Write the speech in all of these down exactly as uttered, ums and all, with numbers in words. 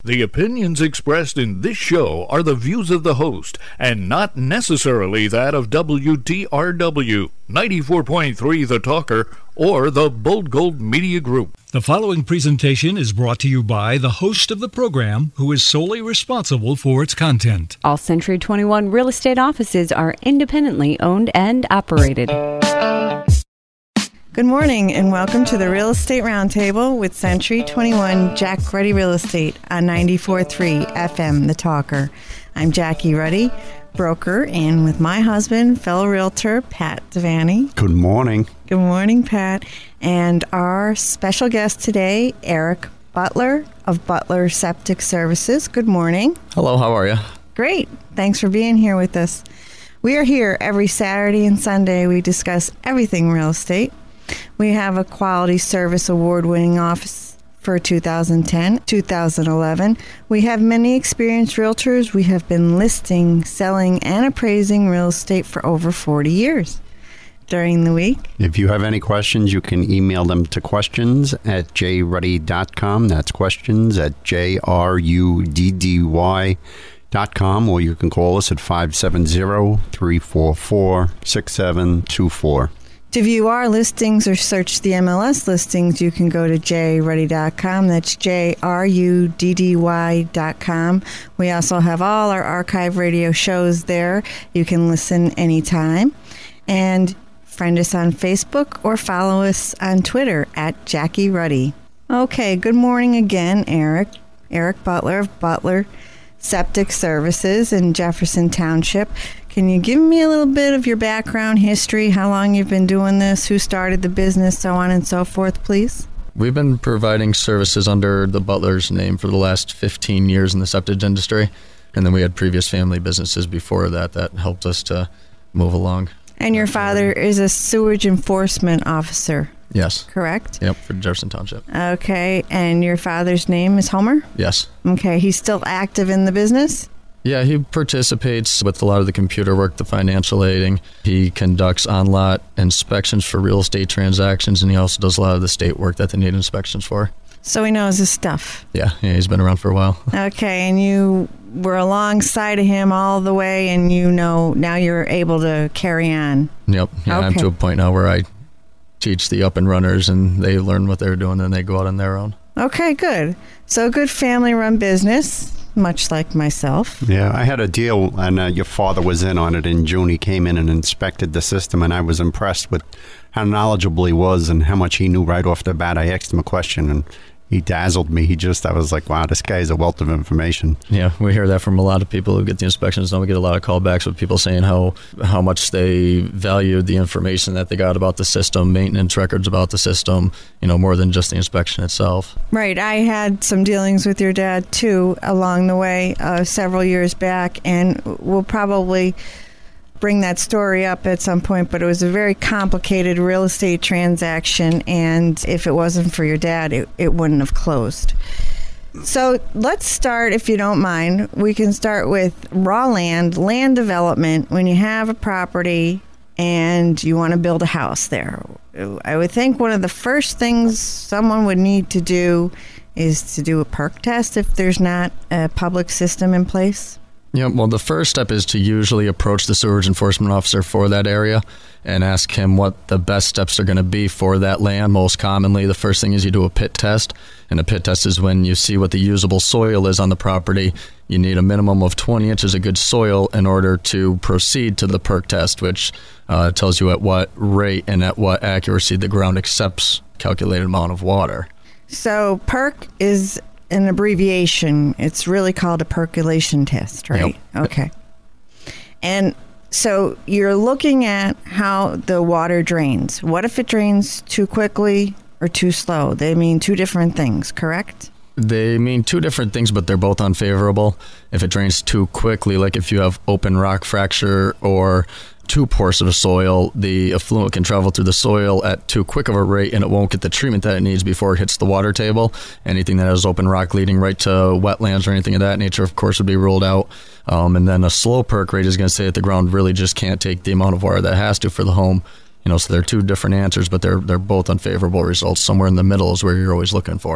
The opinions expressed in this show are the views of the host and not necessarily that of W T R W, ninety-four point three The Talker, or the Bold Gold Media Group. The following presentation is brought to you by the host of the program, who is solely responsible for its content. All Century twenty-one real estate offices are independently owned and operated. Good morning and welcome to the Real Estate Roundtable with Century twenty-one Jack Ruddy Real Estate on ninety-four point three F M The Talker. I'm Jackie Ruddy, broker, and with my husband, fellow realtor, Pat Devaney. Good morning. Good morning, Pat. And our special guest today, Eric Butler of Butler Septic Services. Good morning. Hello, how are you? Great. Thanks for being here with us. We are here every Saturday and Sunday. We discuss everything real estate. We have a Quality Service Award-winning office for two thousand ten, two thousand eleven. We have many experienced realtors. We have been listing, selling, and appraising real estate for over forty years. During the week, if you have any questions, you can email them to questions at j ruddy dot com. That's questions at j r u d d y dot com, or you can call us at five seven zero, three four four, six seven two four. To view our listings or search the M L S listings, you can go to j ruddy dot com. That's j r u d d y dot com. We also have all our archive radio shows there. You can listen anytime. And friend us on Facebook or follow us on Twitter at Jackie Ruddy. Okay, good morning again, Eric. Eric Butler of Butler Septic Services in Jefferson Township. Can you give me a little bit of your background history, how long you've been doing this, who started the business, so on and so forth, please? We've been providing services under the Butler's name for the last fifteen years in the septic industry, and then we had previous family businesses before that that helped us to move along. And your father is a sewage enforcement officer? Yes. Correct? Yep, for Jefferson Township. Okay, and your father's name is Homer? Yes. Okay, he's still active in the business? Yeah, he participates with a lot of the computer work, the financial aiding. He conducts on-lot inspections for real estate transactions, and he also does a lot of the state work that they need inspections for. So he knows his stuff. Yeah, yeah, he's been around for a while. Okay, and you were alongside of him all the way, and you know now you're able to carry on. Yep, yeah, okay. I'm to a point now where I teach the up-and-runners, and they learn what they're doing, and they go out on their own. Okay, good. So a good family-run business, much like myself. Yeah, I had a deal, and uh, your father was in on it in June. He came in and inspected the system, and I was impressed with how knowledgeable he was and how much he knew right off the bat. I asked him a question, and he dazzled me. He just, I was like, wow, this guy is a wealth of information. Yeah, we hear that from a lot of people who get the inspections. Now we get a lot of callbacks with people saying how, how much they valued the information that they got about the system, maintenance records about the system, you know, more than just the inspection itself. Right. I had some dealings with your dad, too, along the way uh, several years back, and we'll probably bring that story up at some point, but it was a very complicated real estate transaction, and if it wasn't for your dad, it, it wouldn't have closed. So let's start, if you don't mind. We can start with raw land, land development. When you have a property and you want to build a house there, I would think one of the first things someone would need to do is to do a perk test if there's not a public system in place. Yeah, well, the first step is to usually approach the sewage enforcement officer for that area and ask him what the best steps are going to be for that land. Most commonly, the first thing is you do a pit test, and a pit test is when you see what the usable soil is on the property. You need a minimum of twenty inches of good soil in order to proceed to the perk test, which uh, tells you at what rate and at what accuracy the ground accepts calculated amount of water. So perk is an abbreviation. It's really called a percolation test, right? Yep. Okay. And so you're looking at how the water drains. What if it drains too quickly or too slow? They mean two different things, correct? They mean two different things, but they're both unfavorable. If it drains too quickly, like if you have open rock fracture or too porous of a soil, the effluent can travel through the soil at too quick of a rate, and it won't get the treatment that it needs before it hits the water table. Anything that has open rock leading right to wetlands or anything of that nature, of course, would be ruled out. Um, and then a slow perk rate is going to say that the ground really just can't take the amount of water that it has to for the home. You know, so they're two different answers, but they're they're both unfavorable results. Somewhere in the middle is where you're always looking for.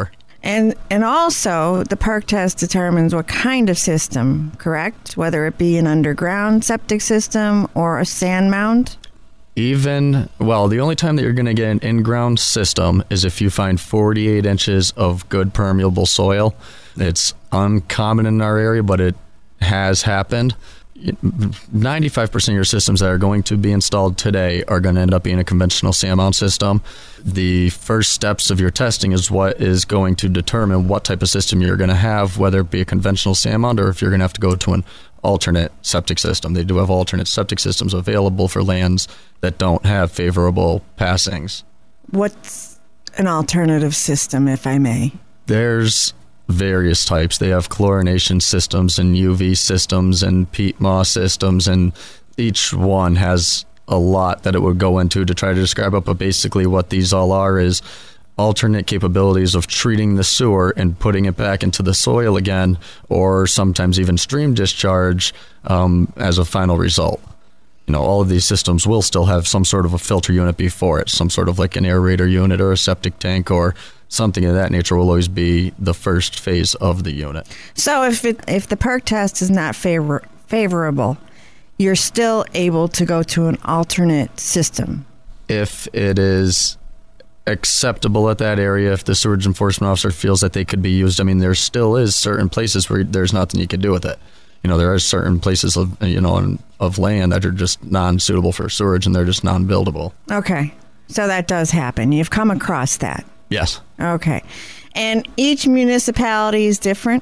And and also, the perk test determines what kind of system, correct? Whether it be an underground septic system or a sand mound? Even, well, the only time that you're going to get an in-ground system is if you find forty-eight inches of good permeable soil. It's uncommon in our area, but it has happened. ninety-five percent of your systems that are going to be installed today are going to end up being a conventional sand mound system. The first steps of your testing is what is going to determine what type of system you're going to have, whether it be a conventional sand mound or if you're going to have to go to an alternate septic system. They do have alternate septic systems available for lands that don't have favorable passings. What's an alternative system, if I may? There's various types. They have chlorination systems and U V systems and peat moss systems, and each one has a lot that it would go into to try to describe it. But basically what these all are is alternate capabilities of treating the sewer and putting it back into the soil again, or sometimes even stream discharge um, as a final result. You know, all of these systems will still have some sort of a filter unit before it, some sort of like an aerator unit or a septic tank or something of that nature will always be the first phase of the unit. So if it, if the perk test is not favor, favorable, you're still able to go to an alternate system? If it is acceptable at that area, if the sewage enforcement officer feels that they could be used. I mean, there still is certain places where there's nothing you can do with it. You know, there are certain places of, you know, of land that are just non-suitable for sewage and they're just non-buildable. Okay. So that does happen. You've come across that. Yes. Okay. And each municipality is different?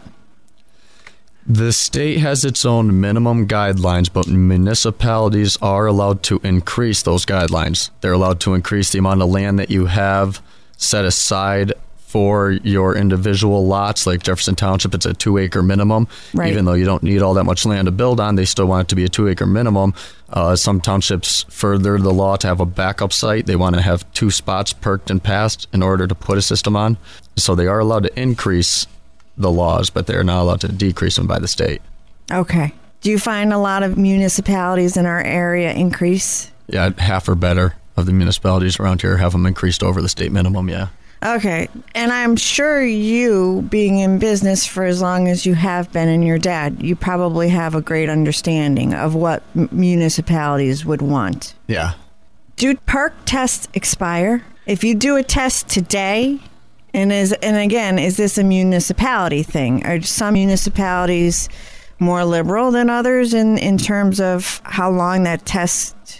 The state has its own minimum guidelines, but municipalities are allowed to increase those guidelines. They're allowed to increase the amount of land that you have set aside for your individual lots. Like Jefferson Township, it's a two acre minimum. Right. Even though you don't need all that much land to build on, they still want it to be a two acre minimum. Uh, some townships further the law to have a backup site. They want to have two spots perked and passed in order to put a system on. So they are allowed to increase the laws, but they're not allowed to decrease them by the state. Okay. Do you find a lot of municipalities in our area increase? Yeah, half or better of the municipalities around here have them increased over the state minimum, yeah. Okay. And I'm sure you, being in business for as long as you have been and your dad, you probably have a great understanding of what m- municipalities would want. Yeah. Do perk tests expire? If you do a test today, and is and again, is this a municipality thing? Are some municipalities more liberal than others in, in terms of how long that test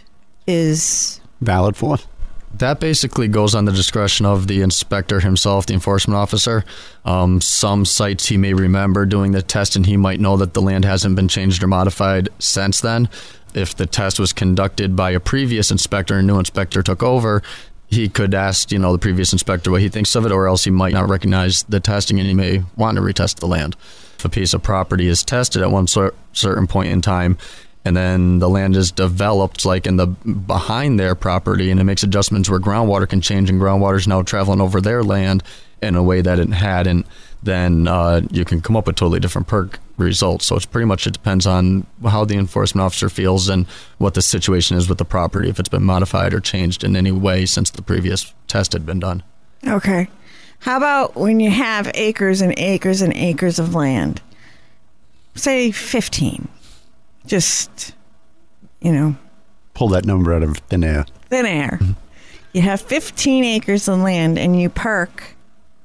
is valid for? That basically goes on the discretion of the inspector himself, the enforcement officer. Um, some sites he may remember doing the test and he might know that the land hasn't been changed or modified since then. If the test was conducted by a previous inspector and a new inspector took over, he could ask, you know, the previous inspector what he thinks of it, or else he might not recognize the testing and he may want to retest the land. If a piece of property is tested at one cer- certain point in time, and then the land is developed like in the behind their property, and it makes adjustments where groundwater can change, and groundwater is now traveling over their land in a way that it hadn't, then uh, you can come up with totally different perk results. So it's pretty much, it depends on how the enforcement officer feels and what the situation is with the property, if it's been modified or changed in any way since the previous test had been done. Okay. How about when you have acres and acres and acres of land? Say fifteen. Just, you know. Pull that number out of thin air. Thin air. Mm-hmm. You have fifteen acres of land and you perk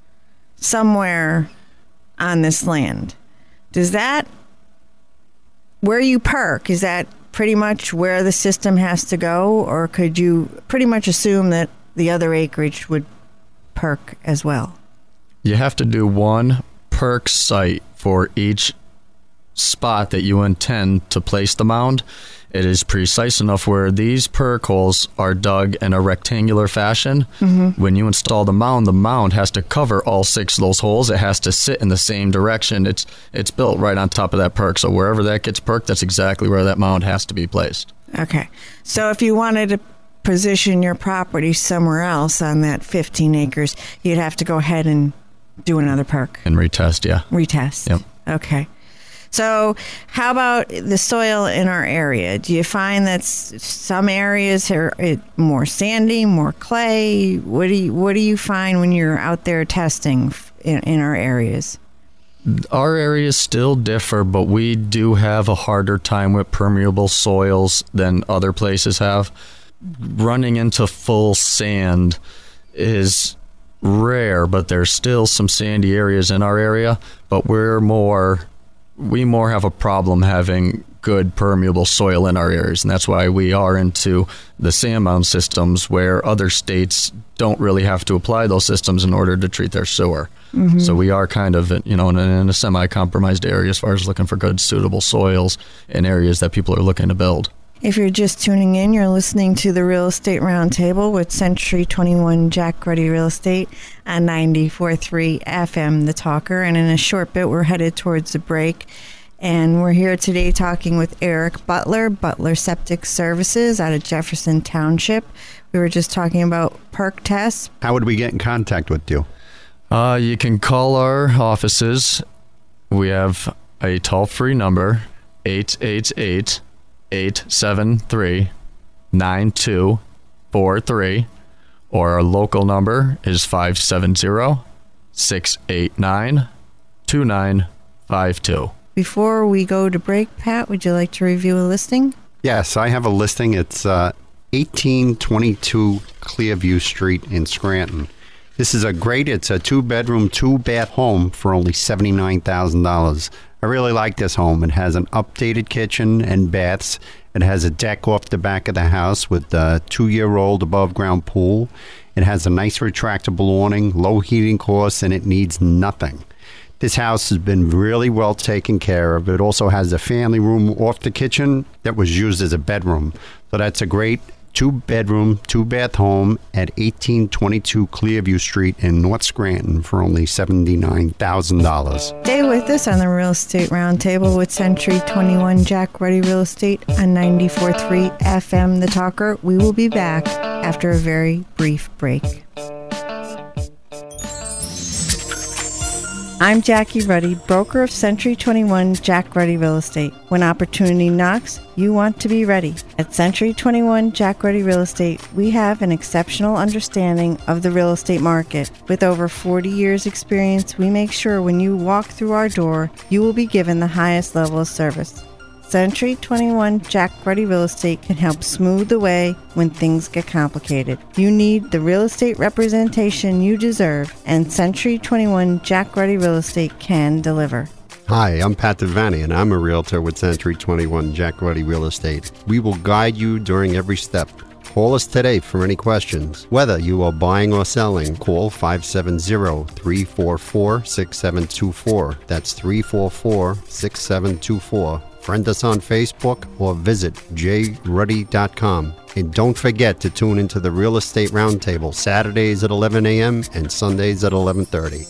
somewhere on this land. Does that, where you perk, is that pretty much where the system has to go? Or could you pretty much assume that the other acreage would perk as well? You have to do one perk site for each spot that you intend to place the mound. It is precise enough where these perk holes are dug in a rectangular fashion. Mm-hmm. When you install the mound, the mound has to cover all six of those holes. It has to sit in the same direction. It's it's built right on top of that perk. So wherever that gets perked, that's exactly where that mound has to be placed. Okay. So if you wanted to position your property somewhere else on that fifteen acres, you'd have to go ahead and do another perk. And retest, yeah. Retest. Yep. Okay. So how about the soil in our area? Do you find that some areas are more sandy, more clay? What do you, what do you find when you're out there testing in, in our areas? Our areas still differ, but we do have a harder time with permeable soils than other places have. Running into full sand is rare, but there's still some sandy areas in our area, but we're more we more have a problem having good permeable soil in our areas, and that's why we are into the sand mound systems, where other states don't really have to apply those systems in order to treat their sewer. Mm-hmm. So we are kind of, you know, in a, in a semi-compromised area as far as looking for good, suitable soils in areas that people are looking to build. If you're just tuning in, you're listening to the Real Estate Roundtable with Century twenty-one Jack Ruddy Real Estate on ninety-four point three F M, The Talker. And in a short bit, we're headed towards the break. And we're here today talking with Eric Butler, Butler Septic Services out of Jefferson Township. We were just talking about perk tests. How would we get in contact with you? Uh, you can call our offices. We have a toll-free number, eight eight eight, eight seven three, nine two four three, or our local number is five seven zero, six eight nine, two nine five two. Before we go to break, Pat, would you like to review a listing? Yes, I have a listing. It's uh, eighteen twenty-two Clearview Street in Scranton. This is a great, it's a two-bedroom, two-bath home for only seventy-nine thousand dollars. I really like this home. It has an updated kitchen and baths. It has a deck off the back of the house with a two-year-old above-ground pool. It has a nice retractable awning, low heating costs, and it needs nothing. This house has been really well taken care of. It also has a family room off the kitchen that was used as a bedroom. So that's a great two-bedroom, two-bath home at eighteen twenty-two Clearview Street in North Scranton for only seventy-nine thousand dollars. Stay with us on the Real Estate Roundtable with Century twenty-one Jack Ruddy Real Estate on ninety-four point three F M, The Talker. We will be back after a very brief break. I'm Jackie Ruddy, broker of Century twenty-one Jack Ruddy Real Estate. When opportunity knocks, you want to be ready. At Century twenty-one Jack Ruddy Real Estate, we have an exceptional understanding of the real estate market. With over forty years experience, we make sure when you walk through our door, you will be given the highest level of service. Century twenty-one Jack Ruddy Real Estate can help smooth the way when things get complicated. You need the real estate representation you deserve, and Century twenty-one Jack Ruddy Real Estate can deliver. Hi, I'm Pat Devaney, and I'm a realtor with Century twenty-one Jack Ruddy Real Estate. We will guide you during every step. Call us today for any questions. Whether you are buying or selling, call five seven zero, three four four, six seven two four. That's three four four, six seven two four. Friend us on Facebook or visit j ruddy dot com. And don't forget to tune into the Real Estate Roundtable Saturdays at eleven a.m. and Sundays at eleven thirty.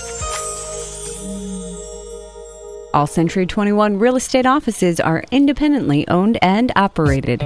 All Century twenty-one real estate offices are independently owned and operated.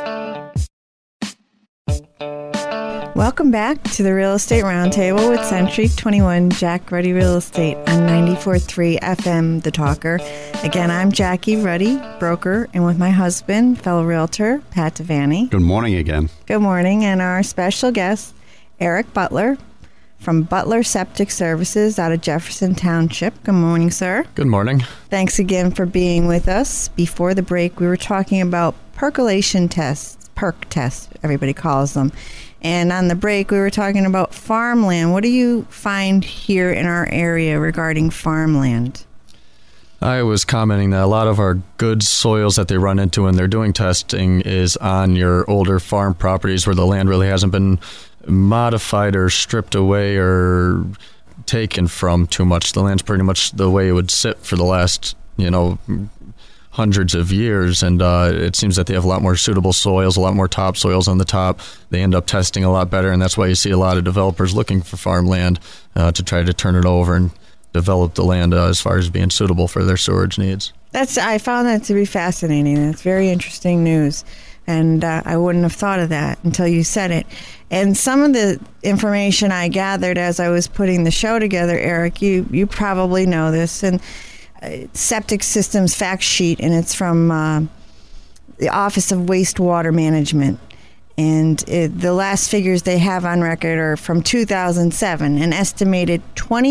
Welcome back to the Real Estate Roundtable with Century twenty-one Jack Ruddy Real Estate on ninety-four point three F M, The Talker. Again, I'm Jackie Ruddy, broker, and with my husband, fellow realtor, Pat Devaney. Good morning again. Good morning, and our special guest, Eric Butler from Butler Septic Services out of Jefferson Township. Good morning, sir. Good morning. Thanks again for being with us. Before the break, we were talking about percolation tests, perk tests, everybody calls them. And on the break, we were talking about farmland. What do you find here in our area regarding farmland? I was commenting that a lot of our good soils that they run into when they're doing testing is on your older farm properties where the land really hasn't been modified or stripped away or taken from too much. The land's pretty much the way it would sit for the last, you know, hundreds of years, and uh, it seems that they have a lot more suitable soils, a lot more top soils on the top. They end up testing a lot better, and that's why you see a lot of developers looking for farmland uh, to try to turn it over and develop the land uh, as far as being suitable for their storage needs. That's I found that to be fascinating. That's very interesting news, and uh, I wouldn't have thought of that until you said it. And some of the information I gathered as I was putting the show together, Eric, you, you probably know this, and Septic Systems fact sheet, and it's from uh, the Office of Wastewater Management. And it, the last figures they have on record are from two thousand seven. An estimated twenty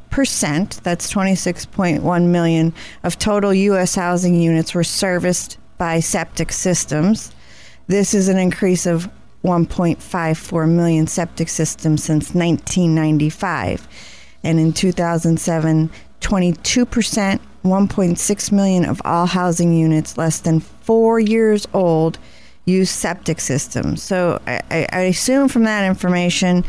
percent, that's twenty-six point one million, of total U S housing units were serviced by septic systems. This is an increase of one point five four million septic systems since nineteen ninety-five. And in two thousand seven, twenty-two percent, one point six million of all housing units less than four years old use septic systems. So I, I assume from that information,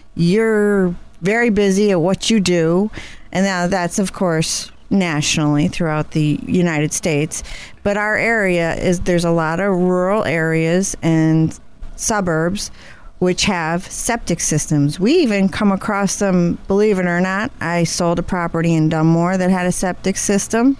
you're very busy at what you do. And now that's, of course, nationally throughout the United States. But our area is, there's a lot of rural areas and suburbs which have septic systems. We even come across them, believe it or not. I sold a property in Dunmore that had a septic system.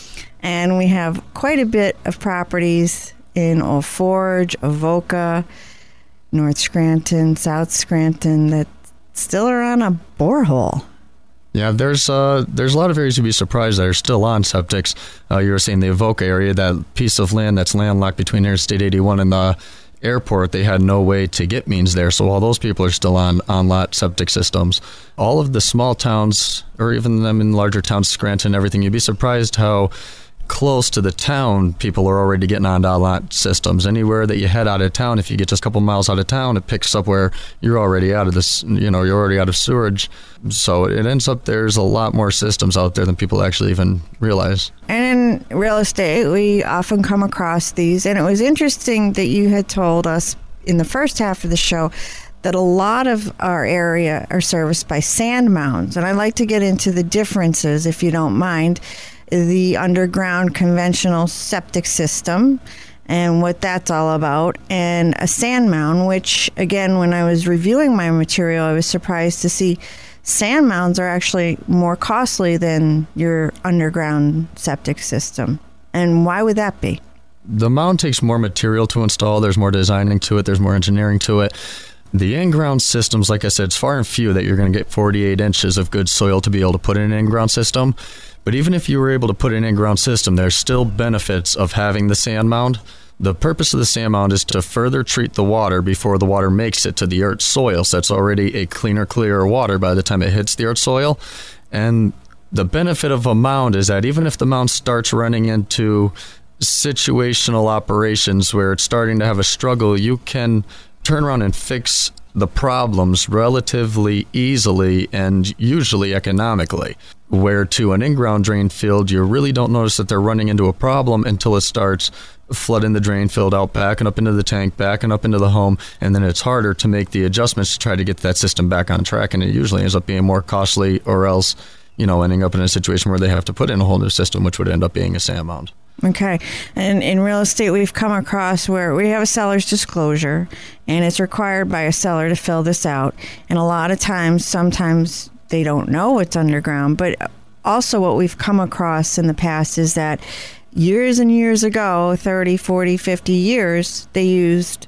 And we have quite a bit of properties in Old Forge, Avoca, North Scranton, South Scranton that still are on a borehole. Yeah, there's uh, there's a lot of areas you'd be surprised that are still on septics. Uh, you were saying the Avoca area, that piece of land that's landlocked between Interstate eighty-one and the airport, they had no way to get means there. So all those people are still on on-lot septic systems. All of the small towns, or even them in larger towns, Scranton, everything, you'd be surprised how close to the town people are already getting on on-lot systems. Anywhere that you head out of town, if you get just a couple miles out of town, it picks up where you're already out of this, you know, you're already out of sewerage. So it ends up there's a lot more systems out there than people actually even realize. And in real estate, we often come across these. And it was interesting that you had told us in the first half of the show that a lot of our area are serviced by sand mounds. And I'd like to get into the differences, if you don't mind. The underground conventional septic system and what that's all about, and a sand mound, which, again, when I was reviewing my material, I was surprised to see sand mounds are actually more costly than your underground septic system. And why would that be? The mound takes more material to install. There's more designing to it. There's more engineering to it. The in-ground systems, like I said, it's far and few that you're going to get forty-eight inches of good soil to be able to put in an in-ground system. But even if you were able to put an in-ground system, there's still benefits of having the sand mound. The purpose of the sand mound is to further treat the water before the water makes it to the earth soil. So it's already a cleaner, clearer water by the time it hits the earth soil. And the benefit of a mound is that even if the mound starts running into situational operations where it's starting to have a struggle, you can turn around and fix the problems relatively easily and usually economically. Where to an in-ground drain field, you really don't notice that they're running into a problem until it starts flooding the drain field out, backing up into the tank, backing up into the home, and then it's harder to make the adjustments to try to get that system back on track, and it usually ends up being more costly, or else, you know, ending up in a situation where they have to put in a whole new system, which would end up being a sand mound. Okay. And in real estate, we've come across where we have a seller's disclosure, and it's required by a seller to fill this out. And a lot of times, sometimes they don't know it's underground. But also what we've come across in the past is that years and years ago, thirty, forty, fifty years, they used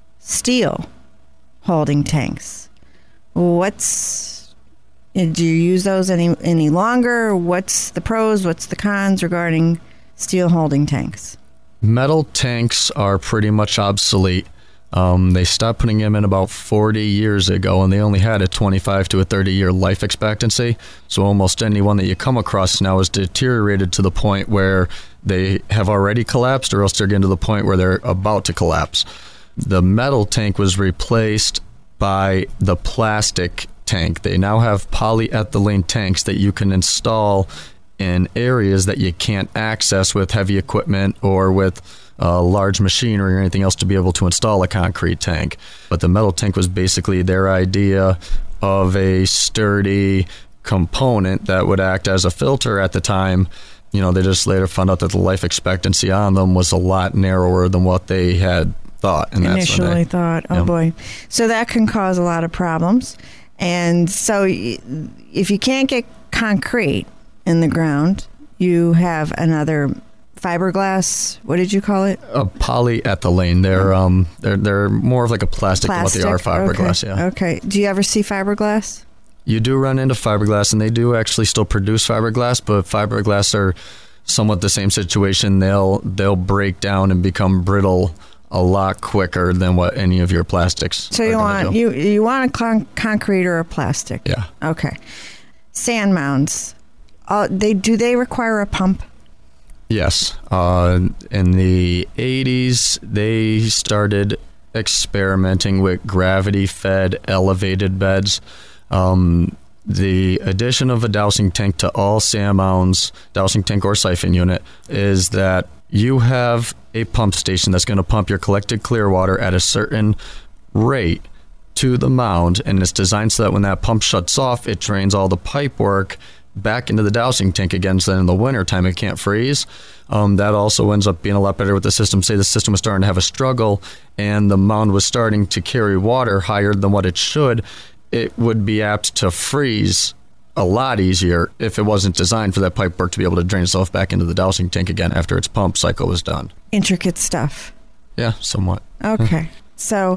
steel holding tanks. What's... Do you use those any any longer? What's the pros? What's the cons regarding steel holding tanks? Metal tanks are pretty much obsolete. Um, they stopped putting them in about forty years ago, and they only had a twenty-five to a thirty year life expectancy. So almost anyone that you come across now is deteriorated to the point where they have already collapsed, or else they're getting to the point where they're about to collapse. The metal tank was replaced by the plastic tank. They now have polyethylene tanks that you can install in areas that you can't access with heavy equipment or with uh, large machinery or anything else to be able to install a concrete tank. But the metal tank was basically their idea of a sturdy component that would act as a filter at the time. You know, they just later found out that the life expectancy on them was a lot narrower than what they had thought. And Initially that's they, thought, oh yeah. boy. So that can cause a lot of problems. And so if you can't get concrete in the ground, you have another fiberglass. What did you call it? A polyethylene. They're um they're they're more of like a plastic, Plastic? than what they are fiberglass. Okay. Yeah. Okay. Do you ever see fiberglass? You do run into fiberglass, and they do actually still produce fiberglass, but fiberglass are somewhat the same situation. They'll they'll break down and become brittle a lot quicker than what any of your plastics. So you want do. you you want a con- concrete or a plastic? Yeah. Okay. sand mounds, uh, they do they require a pump? Yes. Uh, in the eighties, they started experimenting with gravity-fed elevated beds. Um, the addition of a dowsing tank to all sand mounds, dowsing tank or siphon unit, is that you have a pump station that's going to pump your collected clear water at a certain rate to the mound, and it's designed so that when that pump shuts off, it drains all the pipe work back into the dowsing tank again, so then in the wintertime it can't freeze. Um, that also ends up being a lot better with the system. Say the system was starting to have a struggle and the mound was starting to carry water higher than what it should, it would be apt to freeze a lot easier if it wasn't designed for that pipe work to be able to drain itself back into the dowsing tank again after its pump cycle was done. Intricate stuff. Yeah, somewhat. Okay. So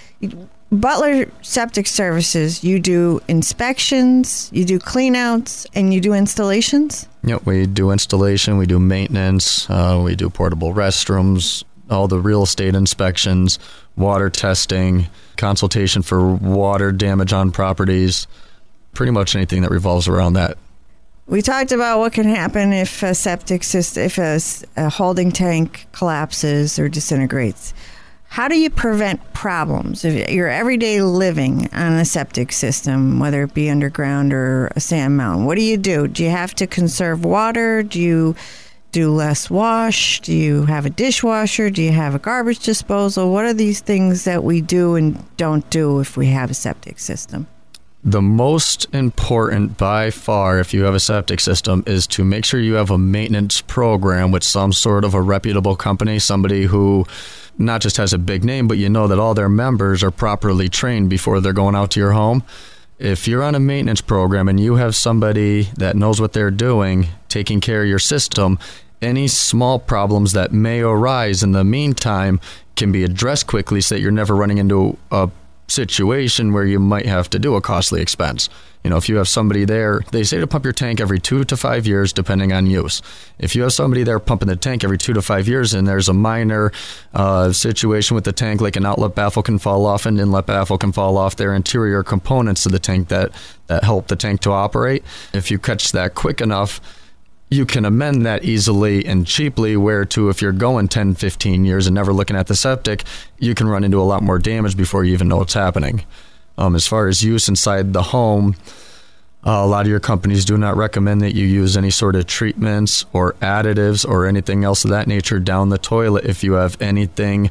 Butler Septic Services, you do inspections, you do cleanouts, and you do installations? Yep, we do installation, we do maintenance, uh, we do portable restrooms, all the real estate inspections, water testing, consultation for water damage on properties, pretty much anything that revolves around that. We talked about what can happen if a septic system, if a, a holding tank collapses or disintegrates. How do you prevent problems? If your everyday living on a septic system, whether it be underground or a sand mound, what do you do? Do you have to conserve water? Do you do less wash? Do you have a dishwasher? Do you have a garbage disposal? What are these things that we do and don't do if we have a septic system? The most important by far, if you have a septic system, is to make sure you have a maintenance program with some sort of a reputable company, somebody who not just has a big name, but you know that all their members are properly trained before they're going out to your home. If you're on a maintenance program and you have somebody that knows what they're doing, taking care of your system, any small problems that may arise in the meantime can be addressed quickly so that you're never running into a situation where you might have to do a costly expense. You know, if you have somebody there, they say to pump your tank every two to five years, depending on use. If you have somebody there pumping the tank every two to five years and there's a minor uh, situation with the tank, like an outlet baffle can fall off, an inlet baffle can fall off, they're interior components of the tank that, that help the tank to operate. If you catch that quick enough, you can amend that easily and cheaply, where to if you're going ten, fifteen years and never looking at the septic, you can run into a lot more damage before you even know what's happening. Um, as far as use inside the home, uh, a lot of your companies do not recommend that you use any sort of treatments or additives or anything else of that nature down the toilet if you have anything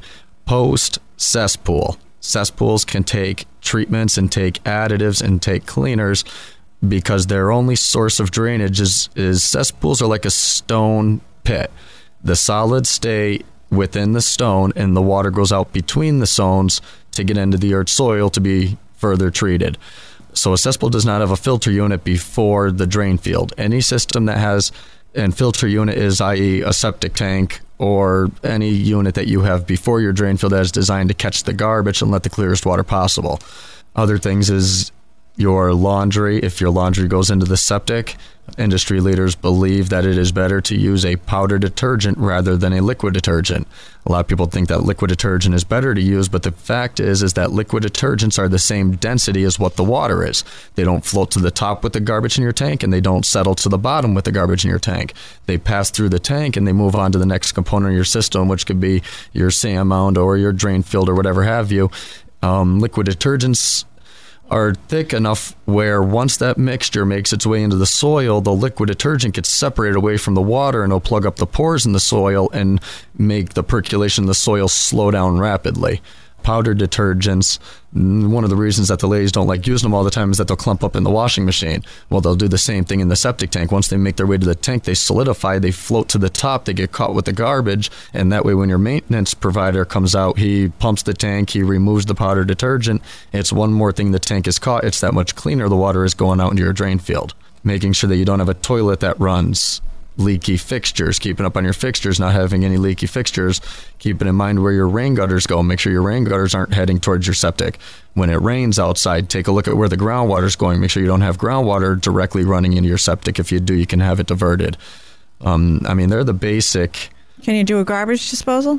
post-cesspool. Cesspools can take treatments and take additives and take cleaners, because their only source of drainage is, is cesspools are like a stone pit. The solids stay within the stone and the water goes out between the stones to get into the earth soil to be further treated. So a cesspool does not have a filter unit before the drain field. Any system that has a filter unit is, that is a septic tank or any unit that you have before your drain field that is designed to catch the garbage and let the clearest water possible. Other things is your laundry. If your laundry goes into the septic, industry leaders believe that it is better to use a powder detergent rather than a liquid detergent. A lot of people think that liquid detergent is better to use, but the fact is is that liquid detergents are the same density as what the water is. They don't float to the top with the garbage in your tank, and they don't settle to the bottom with the garbage in your tank. They pass through the tank and they move on to the next component of your system, which could be your sand mound or your drain field or whatever have you. Um, liquid detergents are thick enough where once that mixture makes its way into the soil, the liquid detergent gets separated away from the water and it'll plug up the pores in the soil and make the percolation of the soil slow down rapidly. Powder detergents, one of the reasons that the ladies don't like using them all the time is that they'll clump up in the washing machine. Well, they'll do the same thing in the septic tank. Once they make their way to the tank, they solidify, they float to the top, they get caught with the garbage, and that way when your maintenance provider comes out, he pumps the tank, he removes the powder detergent. It's one more thing the tank is caught. It's that much cleaner the water is going out into your drain field. Making sure that you don't have a toilet that runs leaky fixtures, keeping up on your fixtures, not having any leaky fixtures, keeping in mind where your rain gutters go. Make sure your rain gutters aren't heading towards your septic. When it rains outside, take a look at where the groundwater is going. Make sure you don't have groundwater directly running into your septic. If you do, you can have it diverted. Um, I mean, they're the basic. Can you do a garbage disposal?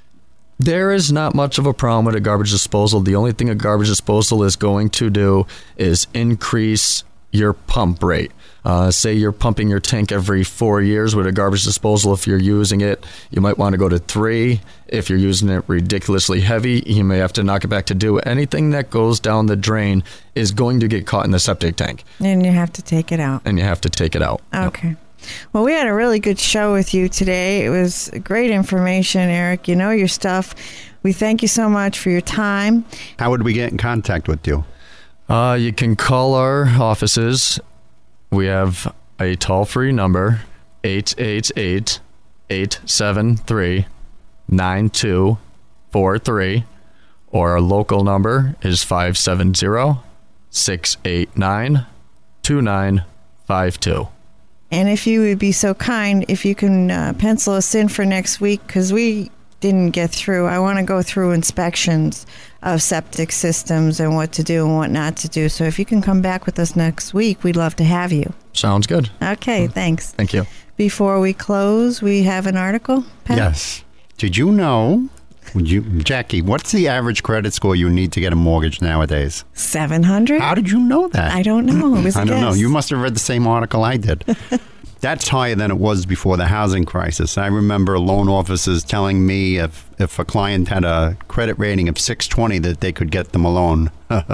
There is not much of a problem with a garbage disposal. The only thing a garbage disposal is going to do is increase your pump rate. Uh, say you're pumping your tank every four years with a garbage disposal. If you're using it, you might want to go to three. If you're using it ridiculously heavy, you may have to knock it back to two. Anything that goes down the drain is going to get caught in the septic tank. And you have to take it out. And you have to take it out. Okay. Yep. Well, we had a really good show with you today. It was great information, Eric. You know your stuff. We thank you so much for your time. How would we get in contact with you? Uh, you can call our offices. We have a toll-free number, eight eight eight, eight seven three, nine two four three, or our local number is five seven zero, six eight nine, two nine five two. And if you would be so kind, if you can uh, pencil us in for next week, because we didn't get through. I want to go through inspections of septic systems and what to do and what not to do. So if you can come back with us next week, we'd love to have you. Sounds good. Okay, thanks. Thank you. Before we close, we have an article, Pat? Yes. Did you know, would you, Jackie, what's the average credit score you need to get a mortgage nowadays? seven hundred? How did you know that? I don't know. It was a I don't guess. know. You must have read the same article I did. That's higher than it was before the housing crisis. I remember loan officers telling me if, if a client had a credit rating of six twenty that they could get them a loan.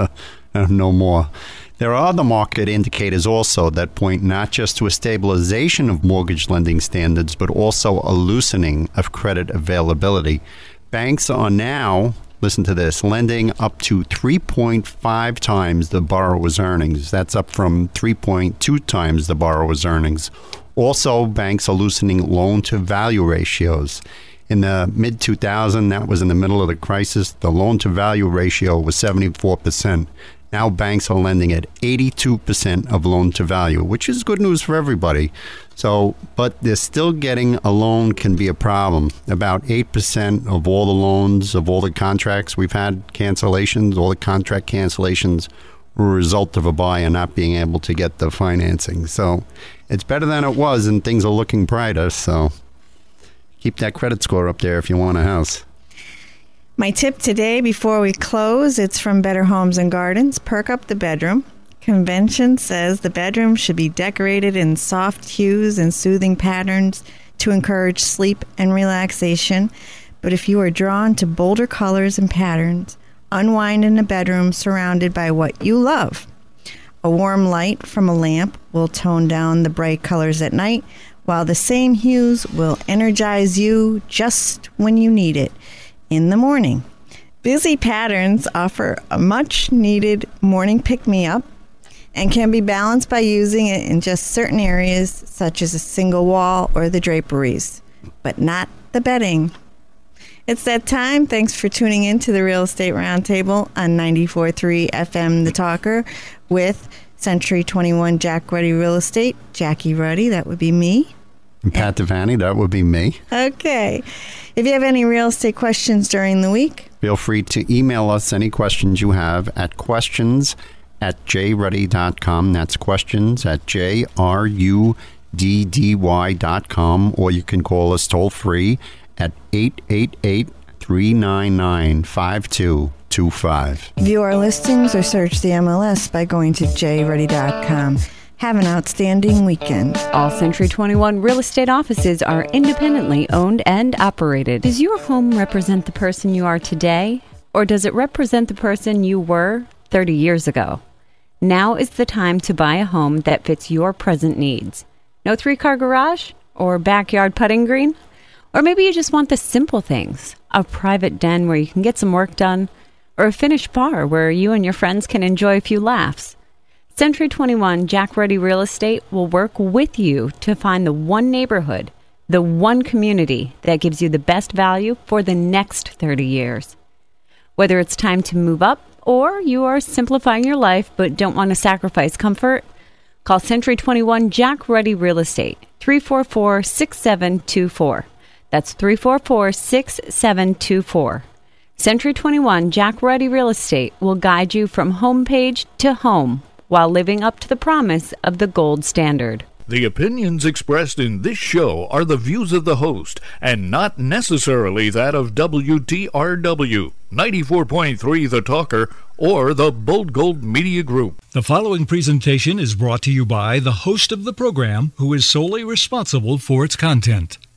No more. There are other market indicators also that point not just to a stabilization of mortgage lending standards, but also a loosening of credit availability. Banks are now, listen to this, lending up to three point five times the borrower's earnings. That's up from three point two times the borrower's earnings. Also, banks are loosening loan-to-value ratios. In the mid two thousands, that was in the middle of the crisis, the loan-to-value ratio was seventy-four percent. Now banks are lending at eighty-two percent of loan-to-value, which is good news for everybody. So, but they're still getting a loan can be a problem. About eight percent of all the loans, of all the contracts we've had cancellations, all the contract cancellations were a result of a buyer not being able to get the financing. So it's better than it was, and things are looking brighter. So keep that credit score up there if you want a house. My tip today before we close, it's from Better Homes and Gardens. Perk up the bedroom. Convention says the bedroom should be decorated in soft hues and soothing patterns to encourage sleep and relaxation. But if you are drawn to bolder colors and patterns, unwind in a bedroom surrounded by what you love. A warm light from a lamp will tone down the bright colors at night, while the same hues will energize you just when you need it in the morning. Busy patterns offer a much-needed morning pick-me-up and can be balanced by using it in just certain areas, such as a single wall or the draperies, but not the bedding. It's that time. Thanks for tuning in to the Real Estate Roundtable on ninety-four point three F M The Talker with Century twenty-one Jack Ruddy Real Estate. Jackie Ruddy, that would be me. And Pat Devaney, that would be me. Okay. If you have any real estate questions during the week, feel free to email us any questions you have at questions at j ruddy dot com. That's questions at j r u d d y dot com, or you can call us toll free at eight eight eight, three nine nine, five two two five. View our listings or search the M L S by going to j ruddy dot com. Have an outstanding weekend. All Century twenty-one real estate offices are independently owned and operated. Does your home represent the person you are today, or does it represent the person you were thirty years ago? Now is the time to buy a home that fits your present needs. No three-car garage or backyard putting green? Or maybe you just want the simple things, a private den where you can get some work done, or a finished bar where you and your friends can enjoy a few laughs. Century twenty-one Jack Ruddy Real Estate will work with you to find the one neighborhood, the one community that gives you the best value for the next thirty years. Whether it's time to move up or you are simplifying your life but don't want to sacrifice comfort, call Century twenty-one Jack Ruddy Real Estate, three four four, six seven two four. That's three four four, six seven two four. Century twenty-one Jack Ruddy Real Estate will guide you from homepage to home while living up to the promise of the gold standard. The opinions expressed in this show are the views of the host and not necessarily that of W T R W, ninety-four point three The Talker, or the Bold Gold Media Group. The following presentation is brought to you by the host of the program, who is solely responsible for its content.